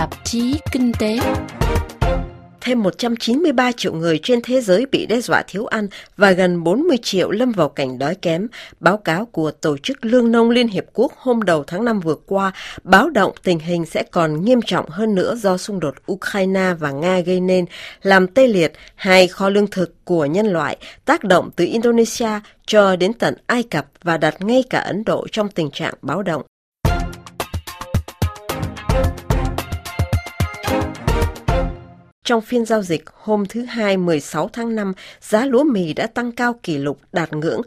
tạp chí Kinh tế. Thêm 193 triệu người trên thế giới bị đe dọa thiếu ăn và gần 40 triệu lâm vào cảnh đói kém. Báo cáo của Tổ chức Lương nông Liên Hiệp Quốc hôm đầu tháng 5 vừa qua báo động tình hình sẽ còn nghiêm trọng hơn nữa do xung đột Ukraine và Nga gây nên, làm tê liệt hai kho lương thực của nhân loại, tác động từ Indonesia cho đến tận Ai Cập và đặt ngay cả Ấn Độ trong tình trạng báo động. Trong phiên giao dịch hôm thứ Hai 16 tháng 5, giá lúa mì đã tăng cao kỷ lục đạt ngưỡng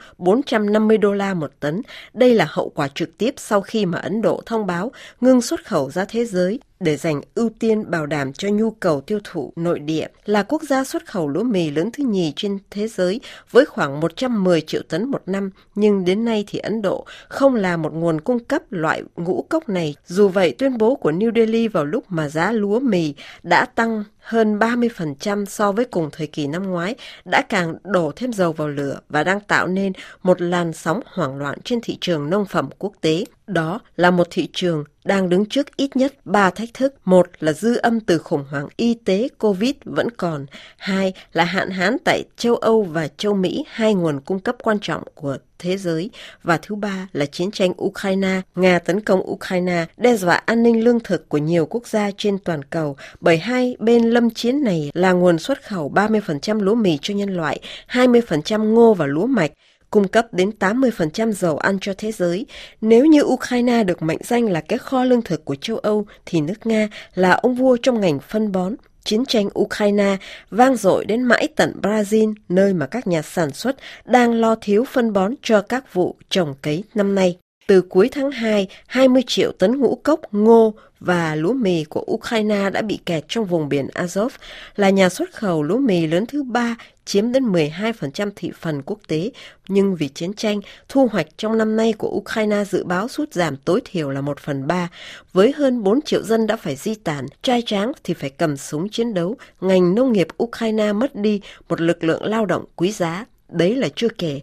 $450 một tấn. Đây là hậu quả trực tiếp sau khi mà Ấn Độ thông báo ngừng xuất khẩu ra thế giới để dành ưu tiên bảo đảm cho nhu cầu tiêu thụ nội địa. Là quốc gia xuất khẩu lúa mì lớn thứ nhì trên thế giới với khoảng 110 triệu tấn một năm, nhưng đến nay thì Ấn Độ không là một nguồn cung cấp loại ngũ cốc này. Dù vậy, tuyên bố của New Delhi vào lúc mà giá lúa mì đã tăng hơn 30% so với cùng thời kỳ năm ngoái đã càng đổ thêm dầu vào lửa và đang tạo nên một làn sóng hoảng loạn trên thị trường nông phẩm quốc tế. Đó là một thị trường đang đứng trước ít nhất 3 thách thức. Một là dư âm từ khủng hoảng y tế COVID vẫn còn. Hai là hạn hán tại châu Âu và châu Mỹ, hai nguồn cung cấp quan trọng của thế giới. Và thứ ba là chiến tranh Ukraine. Nga tấn công Ukraine, đe dọa an ninh lương thực của nhiều quốc gia trên toàn cầu, bởi hai bên lâm chiến này là nguồn xuất khẩu 30% lúa mì cho nhân loại, 20% ngô và lúa mạch, cung cấp đến 80% dầu ăn cho thế giới. Nếu như Ukraine được mệnh danh là cái kho lương thực của châu Âu, thì nước Nga là ông vua trong ngành phân bón. Chiến tranh Ukraine vang dội đến mãi tận Brazil, nơi mà các nhà sản xuất đang lo thiếu phân bón cho các vụ trồng cấy năm nay. Từ cuối tháng 2, 20 triệu tấn ngũ cốc, ngô và lúa mì của Ukraine đã bị kẹt trong vùng biển Azov, là nhà xuất khẩu lúa mì lớn thứ ba, chiếm đến 12% thị phần quốc tế. Nhưng vì chiến tranh, thu hoạch trong năm nay của Ukraine dự báo sút giảm tối thiểu là 1/3. Với hơn 4 triệu dân đã phải di tản, trai tráng thì phải cầm súng chiến đấu, ngành nông nghiệp Ukraine mất đi một lực lượng lao động quý giá. Đấy là chưa kể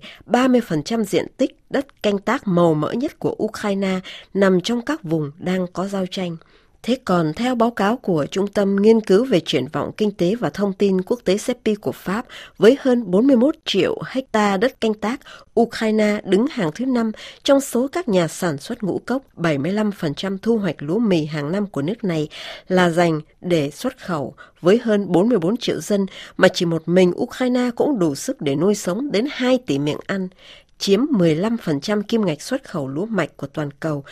30% diện tích đất canh tác màu mỡ nhất của Ukraine nằm trong các vùng đang có giao tranh. Thế còn theo báo cáo của Trung tâm Nghiên cứu về triển vọng kinh tế và thông tin quốc tế CEPI của Pháp, với hơn 41 triệu hecta đất canh tác, Ukraine đứng hàng thứ 5 trong số các nhà sản xuất ngũ cốc. 75% thu hoạch lúa mì hàng năm của nước này là dành để xuất khẩu. Với hơn 44 triệu dân mà chỉ một mình Ukraine cũng đủ sức để nuôi sống đến 2 tỷ miệng ăn, chiếm 15% kim ngạch xuất khẩu lúa mạch của toàn cầu,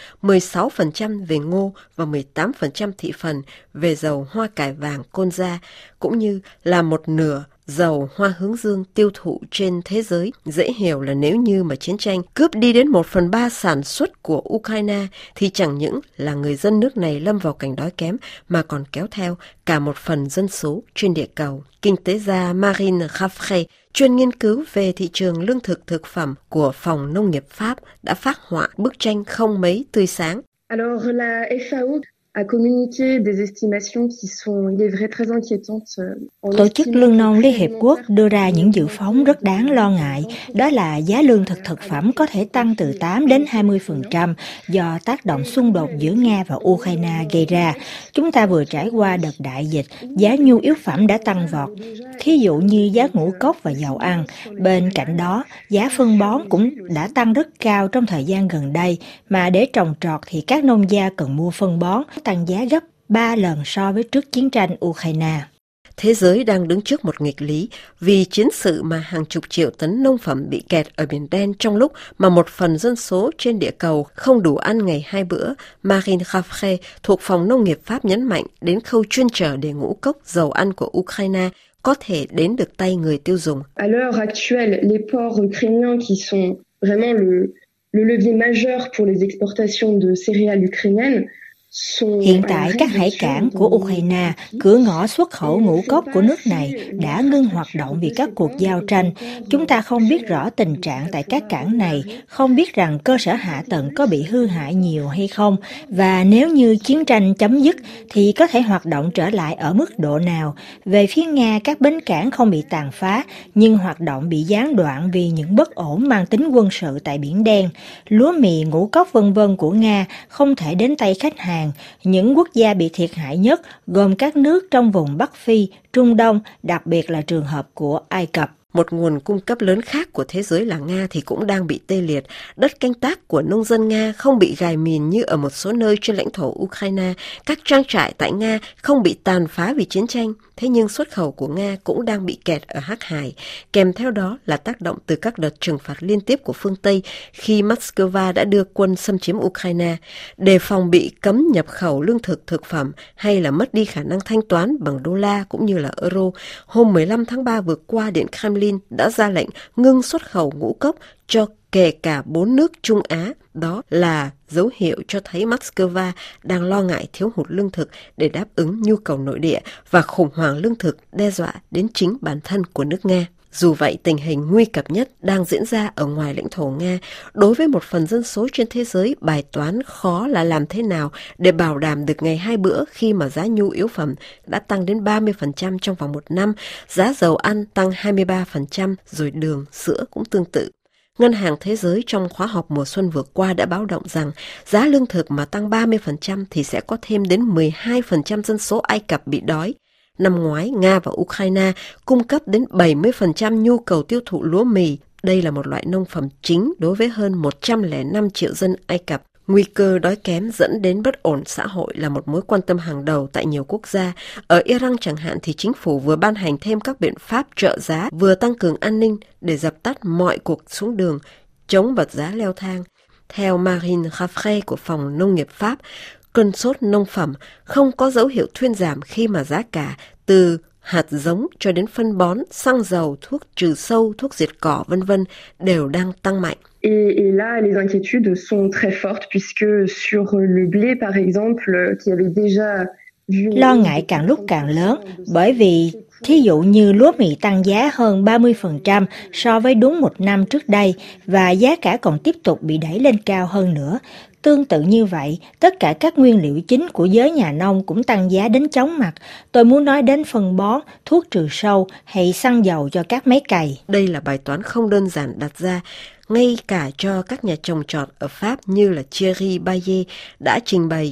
16% về ngô và 18% thị phần về dầu hoa cải vàng colza, cũng như là một nửa dầu hoa hướng dương tiêu thụ trên thế giới. Dễ hiểu là nếu như mà chiến tranh cướp đi đến 1/3 sản xuất của Ukraine thì chẳng những là người dân nước này lâm vào cảnh đói kém mà còn kéo theo cả một phần dân số trên địa cầu. Kinh tế gia Marine Gaffray, chuyên nghiên cứu về thị trường lương thực thực phẩm của Phòng Nông nghiệp Pháp, đã phác họa bức tranh không mấy tươi sáng. Alors la FAO a communiqué des estimations qui sont, il est vrai, très inquiétantes. Tổ chức Lương nông Liên Hiệp Quốc đưa ra những dự phóng rất đáng lo ngại, đó là giá lương thực thực phẩm có thể tăng từ 8 đến 20% do tác động xung đột giữa Nga và Ukraine gây ra. Chúng ta vừa trải qua đợt đại dịch, giá nhu yếu phẩm đã tăng vọt, thí dụ như giá ngũ cốc và dầu ăn. Bên cạnh đó, giá phân bón cũng đã tăng rất cao trong thời gian gần đây, mà để trồng trọt thì các nông gia cần mua phân bón, tăng giá gấp 3 lần so với trước chiến tranh Ukraine. Thế giới đang đứng trước một nghịch lý vì chiến sự mà hàng chục triệu tấn nông phẩm bị kẹt ở Biển Đen trong lúc mà một phần dân số trên địa cầu không đủ ăn ngày 2 bữa. Marine Gaffray thuộc Phòng Nông nghiệp Pháp nhấn mạnh đến khâu chuyên chở để ngũ cốc, dầu ăn của Ukraine có thể đến được tay người tiêu dùng. À l'heure actuelle, les ports ukrainiens qui sont vraiment le levier majeur pour les exportations de céréales ukrainiennes. Hiện tại, các hải cảng của Ukraine, cửa ngõ xuất khẩu ngũ cốc của nước này, đã ngưng hoạt động vì các cuộc giao tranh. Chúng ta không biết rõ tình trạng tại các cảng này, không biết rằng cơ sở hạ tầng có bị hư hại nhiều hay không, và nếu như chiến tranh chấm dứt thì có thể hoạt động trở lại ở mức độ nào. Về phía Nga, các bến cảng không bị tàn phá, nhưng hoạt động bị gián đoạn vì những bất ổn mang tính quân sự tại Biển Đen. Lúa mì, ngũ cốc v.v. của Nga không thể đến tay khách hàng hàng. Những quốc gia bị thiệt hại nhất gồm các nước trong vùng Bắc Phi, Trung Đông, đặc biệt là trường hợp của Ai Cập. Một nguồn cung cấp lớn khác của thế giới là Nga thì cũng đang bị tê liệt. Đất canh tác của nông dân Nga không bị gài mìn như ở một số nơi trên lãnh thổ Ukraine. Các trang trại tại Nga không bị tàn phá vì chiến tranh. Thế nhưng xuất khẩu của Nga cũng đang bị kẹt ở Hắc Hải. Kèm theo đó là tác động từ các đợt trừng phạt liên tiếp của phương Tây khi Moscow đã đưa quân xâm chiếm Ukraine. Đề phòng bị cấm nhập khẩu lương thực, thực phẩm hay là mất đi khả năng thanh toán bằng đô la cũng như là euro, hôm 15 tháng 3 vừa qua, Điện Kremlin đã ra lệnh ngưng xuất khẩu ngũ cốc cho kể cả 4 nước Trung Á. Đó là dấu hiệu cho thấy Moscow đang lo ngại thiếu hụt lương thực để đáp ứng nhu cầu nội địa và khủng hoảng lương thực đe dọa đến chính bản thân của nước Nga. Dù vậy, tình hình nguy cấp nhất đang diễn ra ở ngoài lãnh thổ Nga. Đối với một phần dân số trên thế giới, bài toán khó là làm thế nào để bảo đảm được ngày 2 bữa khi mà giá nhu yếu phẩm đã tăng đến 30% trong vòng một năm, giá dầu ăn tăng 23%, rồi đường, sữa cũng tương tự. Ngân hàng Thế giới trong khóa họp mùa xuân vừa qua đã báo động rằng giá lương thực mà tăng 30% thì sẽ có thêm đến 12% dân số Ai Cập bị đói. Năm ngoái, Nga và Ukraine cung cấp đến 70% nhu cầu tiêu thụ lúa mì. Đây là một loại nông phẩm chính đối với hơn 105 triệu dân Ai Cập. Nguy cơ đói kém dẫn đến bất ổn xã hội là một mối quan tâm hàng đầu tại nhiều quốc gia. Ở Iran chẳng hạn thì chính phủ vừa ban hành thêm các biện pháp trợ giá, vừa tăng cường an ninh để dập tắt mọi cuộc xuống đường, chống bật giá leo thang. Theo Marine Raffray của Phòng Nông nghiệp Pháp, cơn sốt nông phẩm không có dấu hiệu thuyên giảm khi mà giá cả từ hạt giống cho đến phân bón, xăng dầu, thuốc trừ sâu, thuốc diệt cỏ v.v. đều đang tăng mạnh. Et là, les inquiétudes sont très fortes puisque sur le blé, par exemple, qui avait déjà lo ngại càng lúc càng lớn bởi vì thí dụ như lúa mì tăng giá hơn 30% so với đúng một năm trước đây và giá cả còn tiếp tục bị đẩy lên cao hơn nữa. Tương tự như vậy, tất cả các nguyên liệu chính của giới nhà nông cũng tăng giá đến chóng mặt. Tôi muốn nói đến phân bón, thuốc trừ sâu hay xăng dầu cho các máy cày. Đây là bài toán không đơn giản đặt ra, ngay cả cho các nhà trồng trọt ở Pháp như là Thierry Baillet đã trình bày.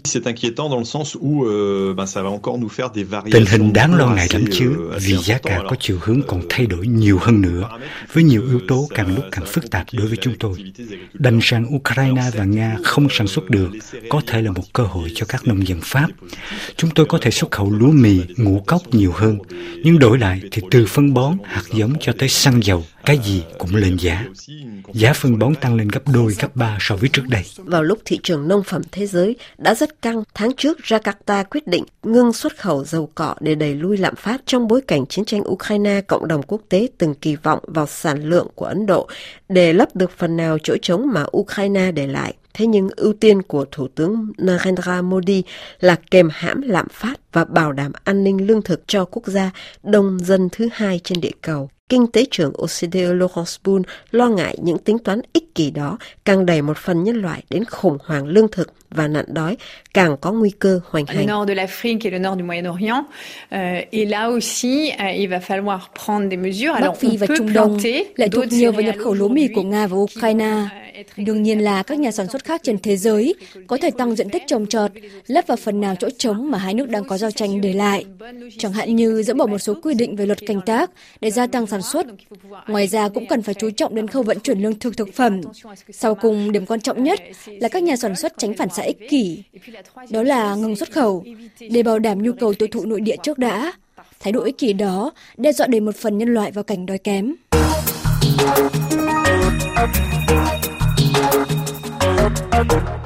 Tình hình đáng lo ngại lắm chứ, vì giá cả có chiều hướng còn thay đổi nhiều hơn nữa, với nhiều yếu tố càng lúc càng phức tạp đối với chúng tôi. Đành rằng Ukraine và Nga không sản xuất được, có thể là một cơ hội cho các nông dân Pháp. Chúng tôi có thể xuất khẩu lúa mì, ngũ cốc nhiều hơn, nhưng đổi lại thì từ phân bón, hạt giống cho tới xăng dầu, cái gì cũng lên giá. Giá phân bón tăng lên gấp đôi, gấp ba so với trước đây. Vào lúc thị trường nông phẩm thế giới đã rất căng, tháng trước Jakarta quyết định ngưng xuất khẩu dầu cọ để đẩy lui lạm phát trong bối cảnh chiến tranh Ukraine. Cộng đồng quốc tế từng kỳ vọng vào sản lượng của Ấn Độ để lấp được phần nào chỗ trống mà Ukraine để lại. Thế nhưng ưu tiên của Thủ tướng Narendra Modi là kềm hãm lạm phát và bảo đảm an ninh lương thực cho quốc gia đông dân thứ hai trên địa cầu. Kinh tế trưởng OCDE Laurence Boone lo ngại những tính toán ích kỷ đó càng đẩy một phần nhân loại đến khủng hoảng lương thực và nạn đói, càng có nguy cơ hoành hành. Le nord de l'Afrique et le nord du Moyen-Orient, et là aussi, il va falloir prendre des mesures. Bắc Phi và Trung Đông lệ thuộc nhiều vào nhập khẩu lúa mì của Nga và Ukraine. Đương nhiên là các nhà sản xuất khác trên thế giới có thể tăng diện tích trồng trọt, lấp vào phần nào chỗ trống mà hai nước đang có giao tranh để lại. Chẳng hạn như dỡ bỏ một số quy định về luật canh tác để gia tăng sản xuất. Ngoài ra cũng cần phải chú trọng đến khâu vận chuyển lương thực thực phẩm. Sau cùng, điểm quan trọng nhất là các nhà sản xuất tránh phản xạ ích kỷ. Đó là ngừng xuất khẩu để bảo đảm nhu cầu tiêu thụ nội địa trước đã. Thái độ ích kỷ đó đe dọa đẩy một phần nhân loại vào cảnh đói kém.